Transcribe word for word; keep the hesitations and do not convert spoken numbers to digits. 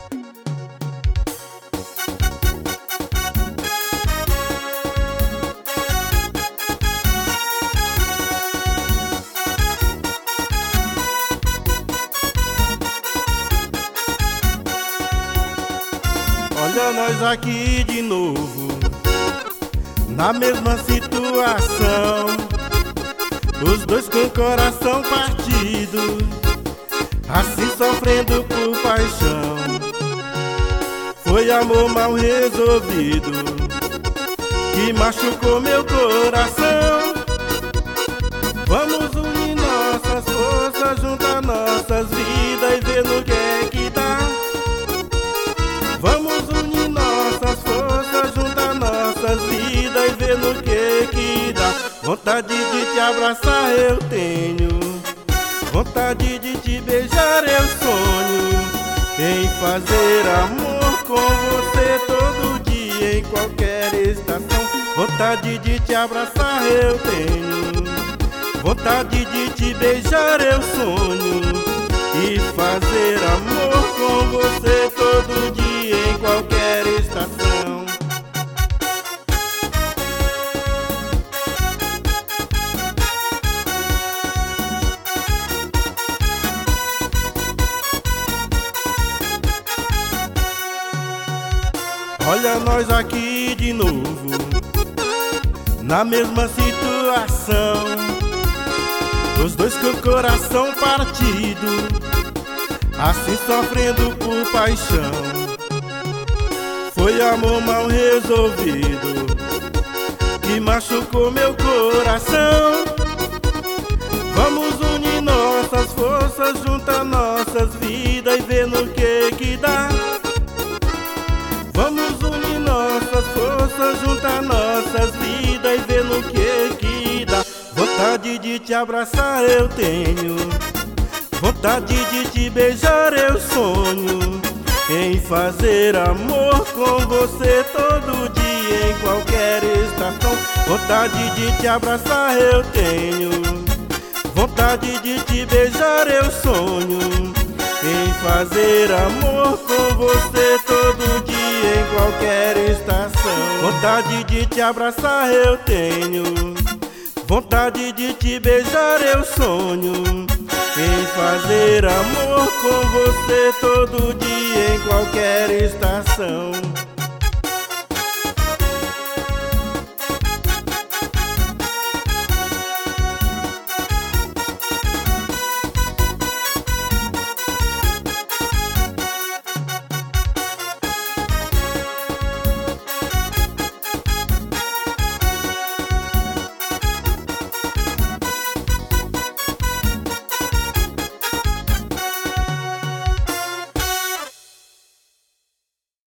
Olha nós aqui de novo, na mesma situação, os dois com o coração partido, assim sofrendo por paixão. Foi amor mal resolvido que machucou meu coração. Vamos unir nossas forças, juntar nossas vidas e ver no que é que dá. Vamos unir nossas forças, juntar nossas vidas e ver no que que dá. Vontade de te abraçar eu tenho, vontade de te beijar eu sonho, em fazer amor com você todo dia, em qualquer estação. Vontade de te abraçar eu tenho, vontade de te beijar eu sonho, e fazer amor com você todo dia, em qualquer estação. Olha nós aqui de novo, na mesma situação, os dois com o coração partido, assim sofrendo por paixão. Foi amor mal resolvido que machucou meu coração. Vamos unir nossas forças, juntar nossas vidas e ver no que que dá. Vamos unir nossas forças, juntar nossas vidas e ver no que que dá. Vontade de te abraçar eu tenho, vontade de te beijar eu sonho, em fazer amor com você todo dia, em qualquer estação. Vontade de te abraçar eu tenho, vontade de te beijar eu sonho, em fazer amor com você todo dia, em qualquer estação. Vontade de te abraçar eu tenho, vontade de te beijar eu sonho, em fazer amor com você todo dia, em qualquer estação.